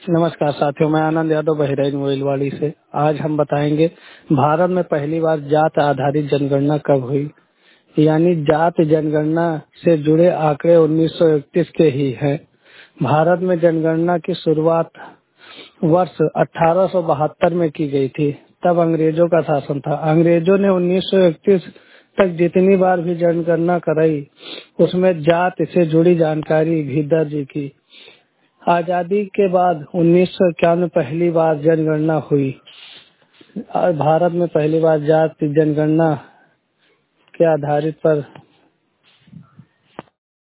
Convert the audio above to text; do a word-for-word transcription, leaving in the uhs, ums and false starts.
नमस्कार साथियों, मैं आनंद यादव बहराइच मोइलवाड़ी से। आज हम बताएंगे भारत में पहली बार जात आधारित जनगणना कब हुई। यानी जात जनगणना से जुड़े आंकड़े उन्नीस सौ इकतीस के ही हैं। भारत में जनगणना की शुरुआत वर्ष अठारह सौ बहत्तर में की गई थी। तब अंग्रेजों का शासन था। अंग्रेजों ने उन्नीस सौ इकतीस तक जितनी बार भी जनगणना कराई, उसमें जात से जुड़ी जानकारी भी दर्ज की। आजादी के बाद उन्नीस सौ इक्यावन में पहली बार जनगणना हुई। और भारत में पहली बार जाति जनगणना के आधारित पर